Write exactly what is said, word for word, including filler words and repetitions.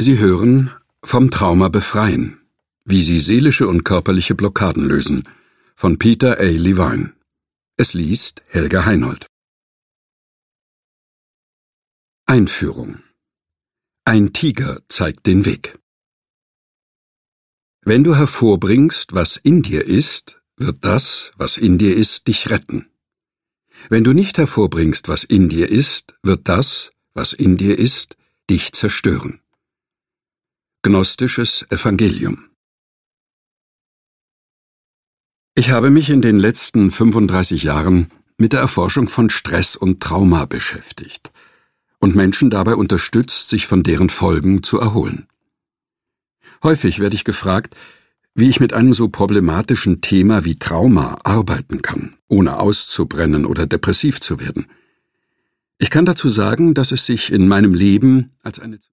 Sie hören Vom Trauma befreien, wie Sie seelische und körperliche Blockaden lösen, von Peter A. Levine. Es liest Helga Heinold. Einführung. Ein Tiger zeigt den Weg. Wenn du hervorbringst, was in dir ist, wird das, was in dir ist, dich retten. Wenn du nicht hervorbringst, was in dir ist, wird das, was in dir ist, dich zerstören. Gnostisches Evangelium. Ich habe mich in den letzten fünfunddreißig Jahren mit der Erforschung von Stress und Trauma beschäftigt und Menschen dabei unterstützt, sich von deren Folgen zu erholen. Häufig werde ich gefragt, wie ich mit einem so problematischen Thema wie Trauma arbeiten kann, ohne auszubrennen oder depressiv zu werden. Ich kann dazu sagen, dass es sich in meinem Leben als eine